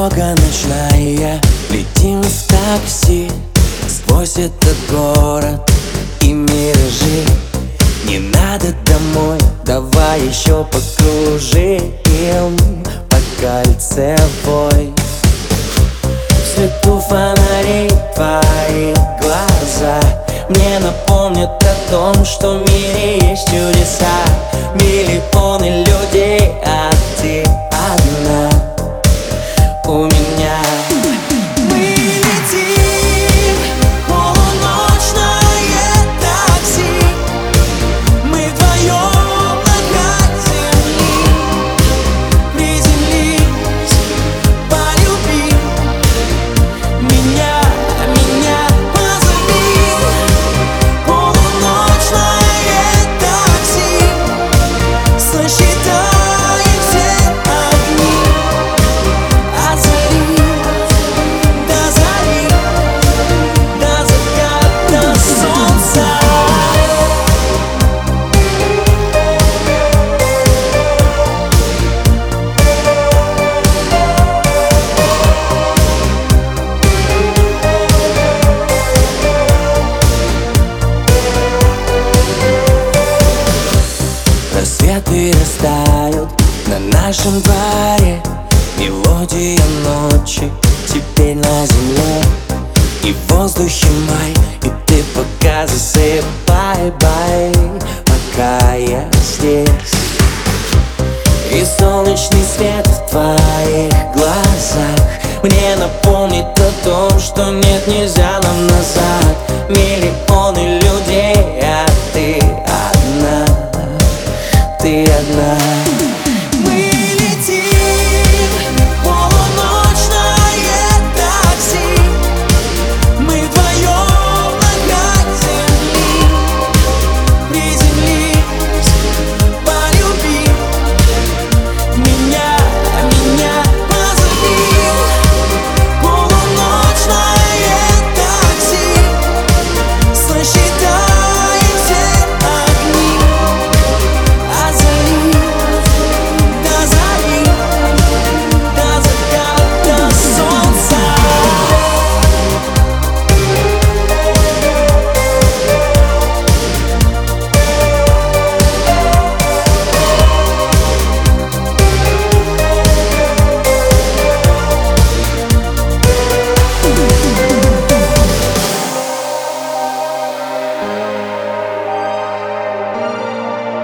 Дорога ночная, летим в такси сквозь этот город и миражи. Не надо домой, давай еще покружим по кольцевой. В свету фонарей твои глаза мне напомнят о том, что в мире есть чудеса. Миллионы людей, а ты одна у меня. Мы летим в полуночное такси, мы вдвоем на край земли. Приземлись, полюби меня, позови. Полуночное такси, сосчитаем все огни. От зари до зари, до заката солнца. Рассветы растают на нашем дворе. Мелодия ночи теперь на земле. И в воздухе май, и ты пока засыпай, бай, пока я здесь. И солнечный свет в твоих глазах мне напомнит о том, что нет, нельзя нам назад. Миллионы людей, а ты одна, ты одна. Мы летим в полуночное такси, мы вдвоем на край земли. Приземлись, полюби меня, позови. Полуночное такси, сосчитаем все огни. От зари до зари, до заката солнца.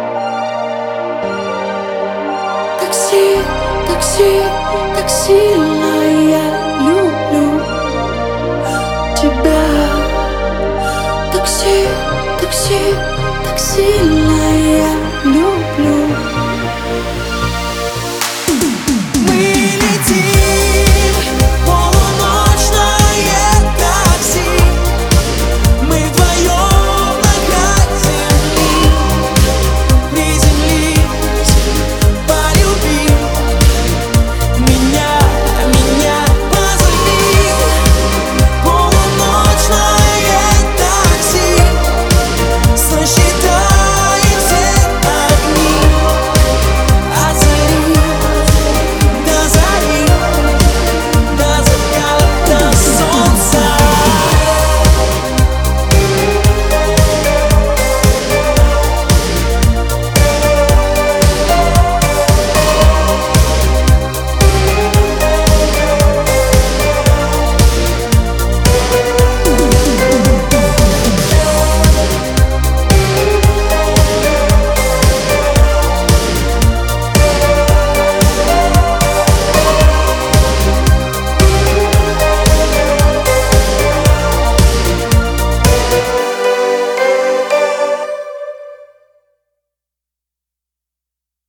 Такси, такси, такси.